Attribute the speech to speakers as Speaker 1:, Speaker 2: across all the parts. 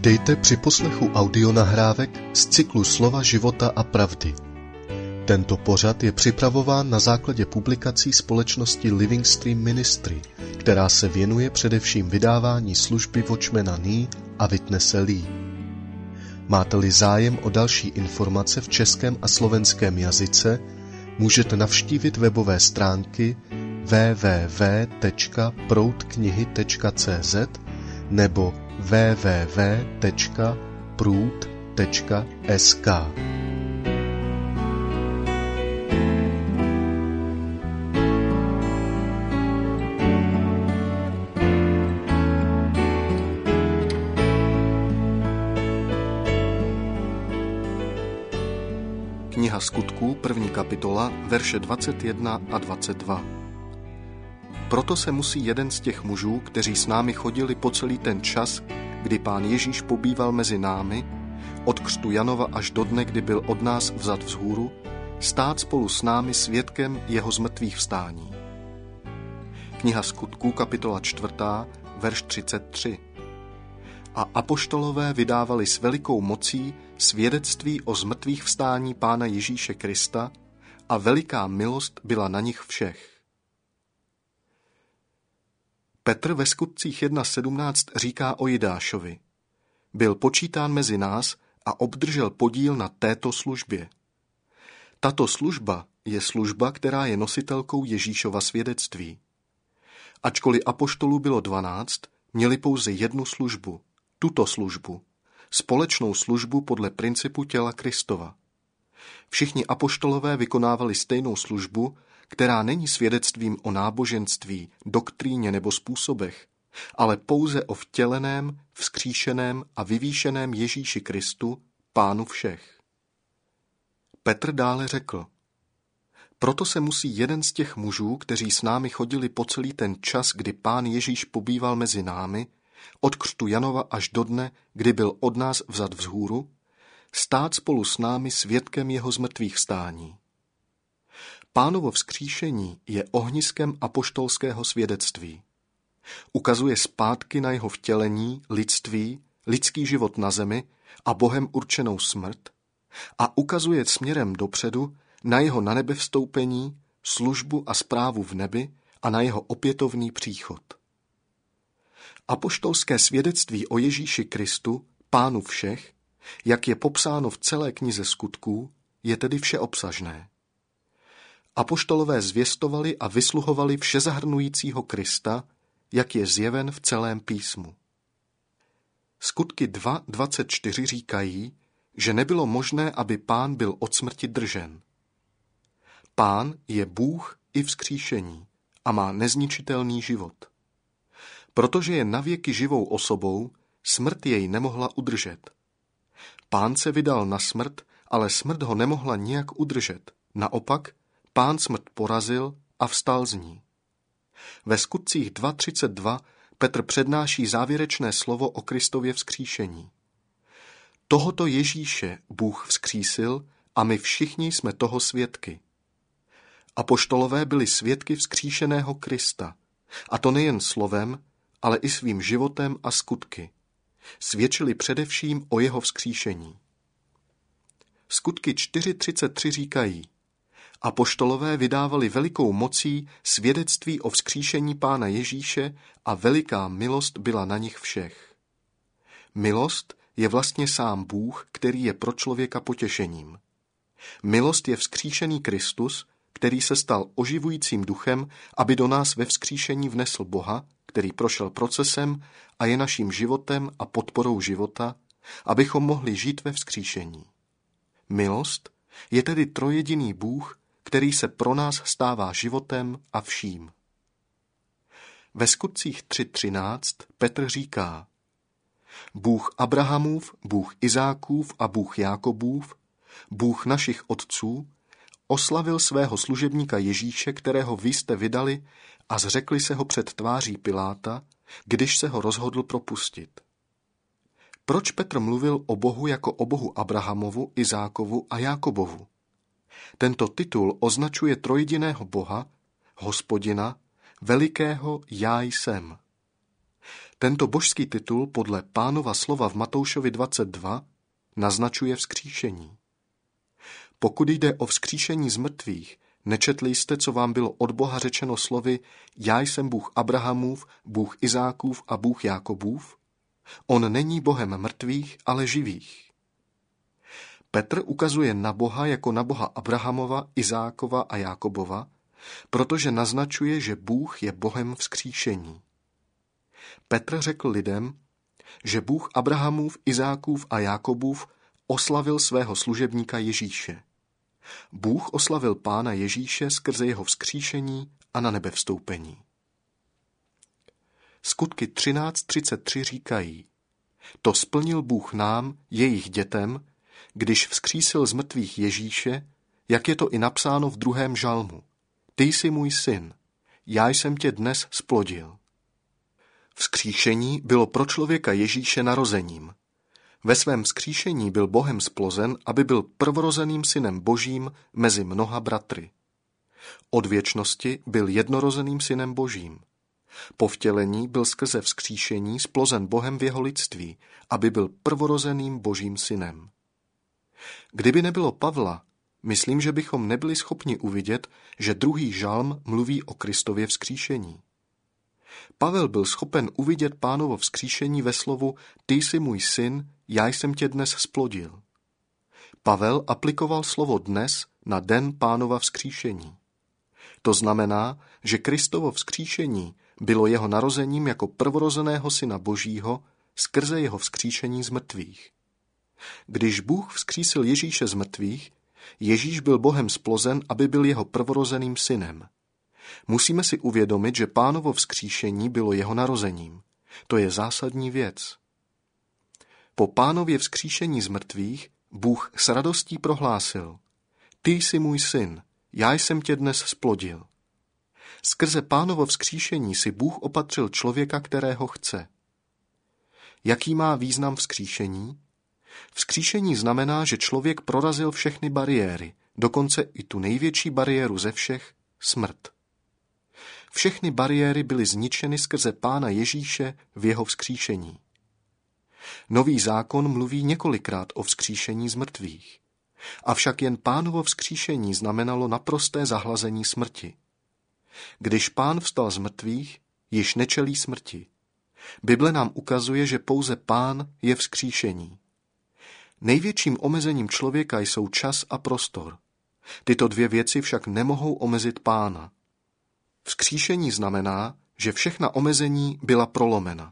Speaker 1: Vítejte při poslechu audionahrávek z cyklu Slova života a pravdy. Tento pořad je připravován na základě publikací společnosti Living Stream Ministry, která se věnuje především vydávání služby Watchmana Nee a Witnesse Lee. Máte-li zájem o další informace v českém a slovenském jazyce, můžete navštívit webové stránky www.proudknihy.cz nebo www.proud.sk.
Speaker 2: Kniha Skutků, 1. kapitola, verše 21 a 22. Proto se musí jeden z těch mužů, kteří s námi chodili po celý ten čas, kdy Pán Ježíš pobýval mezi námi, od křtu Janova až do dne, kdy byl od nás vzat vzhůru, stát spolu s námi svědkem jeho zmrtvých vstání. Kniha Skutků, kapitola 4, verš 33. A apoštolové vydávali s velikou mocí svědectví o zmrtvých vstání Pána Ježíše Krista a veliká milost byla na nich všech. Petr ve Skutcích 1.17 říká o Jidášovi: byl počítán mezi nás a obdržel podíl na této službě. Tato služba je služba, která je nositelkou Ježíšova svědectví. Ačkoliv apoštolů bylo 12, měli pouze jednu službu, tuto službu, společnou službu podle principu těla Kristova. Všichni apoštolové vykonávali stejnou službu, která není svědectvím o náboženství, doktríně nebo způsobech, ale pouze o vtěleném, vzkříšeném a vyvýšeném Ježíši Kristu, Pánu všech. Petr dále řekl: proto se musí jeden z těch mužů, kteří s námi chodili po celý ten čas, kdy Pán Ježíš pobýval mezi námi, od křtu Janova až do dne, kdy byl od nás vzat vzhůru, stát spolu s námi svědkem jeho zmrtvých vstání. Pánovo vzkříšení je ohniskem apoštolského svědectví. Ukazuje zpátky na jeho vtělení, lidství, lidský život na zemi a Bohem určenou smrt a ukazuje směrem dopředu na jeho na nebe vstoupení, službu a správu v nebi a na jeho opětovný příchod. Apoštolské svědectví o Ježíši Kristu, Pánu všech, jak je popsáno v celé knize Skutků, je tedy všeobsažné. Apoštolové zvěstovali a vysluhovali všezahrnujícího Krista, jak je zjeven v celém písmu. Skutky 2.24 říkají, že nebylo možné, aby Pán byl od smrti držen. Pán je Bůh i vzkříšení a má nezničitelný život. Protože je navěky živou osobou, smrt jej nemohla udržet. Pán se vydal na smrt, ale smrt ho nemohla nijak udržet. Naopak, Pán smrt porazil a vstal z ní. Ve Skutcích 2.32 Petr přednáší závěrečné slovo o Kristově vzkříšení. Tohoto Ježíše Bůh vzkřísil a my všichni jsme toho svědky. Apoštolové byli svědky vzkříšeného Krista, a to nejen slovem, ale i svým životem a skutky. Svědčili především o jeho vzkříšení. Skutky 4.33 říkají: apoštolové vydávali velikou mocí svědectví o vzkříšení Pána Ježíše a veliká milost byla na nich všech. Milost je vlastně sám Bůh, který je pro člověka potěšením. Milost je vzkříšený Kristus, který se stal oživujícím duchem, aby do nás ve vzkříšení vnesl Boha, který prošel procesem a je naším životem a podporou života, abychom mohli žít ve vzkříšení. Milost je tedy trojjediný Bůh, který se pro nás stává životem a vším. Ve Skutcích 3.13 Petr říká: Bůh Abrahamův, Bůh Izákův a Bůh Jákobův, Bůh našich otců, oslavil svého služebníka Ježíše, kterého vy jste vydali a zřekli se ho před tváří Piláta, když se ho rozhodl propustit. Proč Petr mluvil o Bohu jako o Bohu Abrahamovu, Izákovu a Jákobovu? Tento titul označuje trojjediného Boha, Hospodina, velikého Já jsem. Tento božský titul podle Pánova slova v Matoušovi 22 naznačuje vzkříšení. Pokud jde o vzkříšení z mrtvých, nečetli jste, co vám bylo od Boha řečeno slovy: Já jsem Bůh Abrahamův, Bůh Izákův a Bůh Jákobův? On není Bohem mrtvých, ale živých. Petr ukazuje na Boha jako na Boha Abrahamova, Izákova a Jákobova, protože naznačuje, že Bůh je Bohem vzkříšení. Petr řekl lidem, že Bůh Abrahamův, Izákův a Jákobův oslavil svého služebníka Ježíše. Bůh oslavil Pána Ježíše skrze jeho vzkříšení a na nebe vstoupení. Skutky 13:33 říkají: To splnil Bůh nám, jejich dětem, když vzkřísil z mrtvých Ježíše, jak je to i napsáno v 2. žalmu. Ty jsi můj syn, já jsem tě dnes splodil. Vzkříšení bylo pro člověka Ježíše narozením. Ve svém vzkříšení byl Bohem splozen, aby byl prvorozeným synem Božím mezi mnoha bratry. Od věčnosti byl jednorozeným synem Božím. Po vtělení byl skrze vzkříšení splozen Bohem v jeho lidství, aby byl prvorozeným Božím synem. Kdyby nebylo Pavla, myslím, že bychom nebyli schopni uvidět, že 2. žalm mluví o Kristově vzkříšení. Pavel byl schopen uvidět Pánovo vzkříšení ve slovu Ty jsi můj syn, já jsem tě dnes splodil. Pavel aplikoval slovo dnes na den Pánova vzkříšení. To znamená, že Kristovo vzkříšení bylo jeho narozením jako prvorozeného syna Božího skrze jeho vzkříšení z mrtvých. Když Bůh vzkřísil Ježíše z mrtvých, Ježíš byl Bohem splozen, aby byl jeho prvorozeným synem. Musíme si uvědomit, že Pánovo vzkříšení bylo jeho narozením. To je zásadní věc. Po Pánově vzkříšení z mrtvých Bůh s radostí prohlásil: Ty jsi můj syn, já jsem tě dnes splodil. Skrze Pánovo vzkříšení si Bůh opatřil člověka, kterého chce. Jaký má význam vzkříšení? Vzkříšení znamená, že člověk prorazil všechny bariéry, dokonce i tu největší bariéru ze všech, smrt. Všechny bariéry byly zničeny skrze Pána Ježíše v jeho vzkříšení. Nový zákon mluví několikrát o vzkříšení z mrtvých. Avšak jen Pánovo vzkříšení znamenalo naprosté zahlazení smrti. Když Pán vstal z mrtvých, již nečelí smrti. Bible nám ukazuje, že pouze Pán je vzkříšení. Největším omezením člověka jsou čas a prostor. Tyto dvě věci však nemohou omezit Pána. Vzkříšení znamená, že všechna omezení byla prolomena.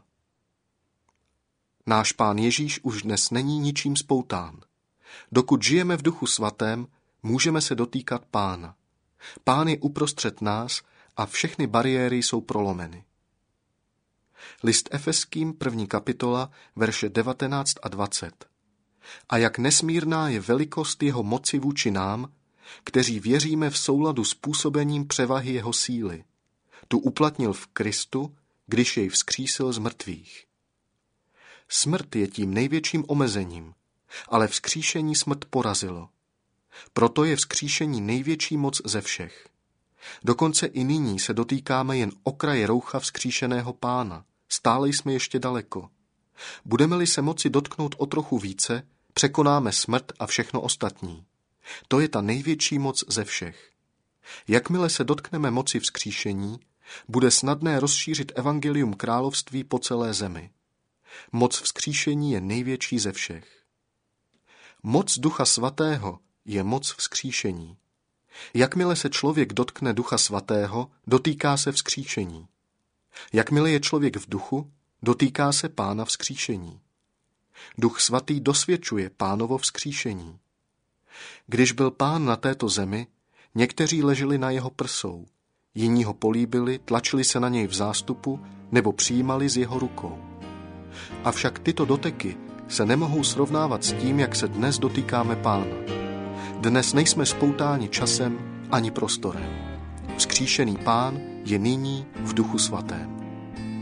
Speaker 2: Náš Pán Ježíš už dnes není ničím spoután. Dokud žijeme v Duchu Svatém, můžeme se dotýkat Pána. Pán je uprostřed nás a všechny bariéry jsou prolomeny. List Efeským 1. kapitola, verše 19 a 20. A jak nesmírná je velikost jeho moci vůči nám, kteří věříme v souladu s působením převahy jeho síly. Tu uplatnil v Kristu, když jej vzkřísil z mrtvých. Smrt je tím největším omezením, ale vzkříšení smrt porazilo. Proto je vzkříšení největší moc ze všech. Dokonce i nyní se dotýkáme jen okraje roucha vzkříšeného Pána. Stále jsme ještě daleko. Budeme-li se moci dotknout o trochu více, překonáme smrt a všechno ostatní. To je ta největší moc ze všech. Jakmile se dotkneme moci vzkříšení, bude snadné rozšířit evangelium království po celé zemi. Moc vzkříšení je největší ze všech. Moc Ducha Svatého je moc vzkříšení. Jakmile se člověk dotkne Ducha Svatého, dotýká se vzkříšení. Jakmile je člověk v duchu, dotýká se Pána vzkříšení. Duch Svatý dosvědčuje Pánovo vzkříšení. Když byl Pán na této zemi, někteří leželi na jeho prsou, jiní ho políbili, tlačili se na něj v zástupu nebo přijímali z jeho rukou. Avšak tyto doteky se nemohou srovnávat s tím, jak se dnes dotýkáme Pána. Dnes nejsme spoutáni časem ani prostorem. Vzkříšený Pán je nyní v Duchu Svatém.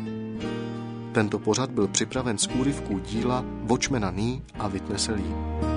Speaker 2: Tento pořad byl připraven z úryvků díla Watchmana Nee a Witnesse Lee.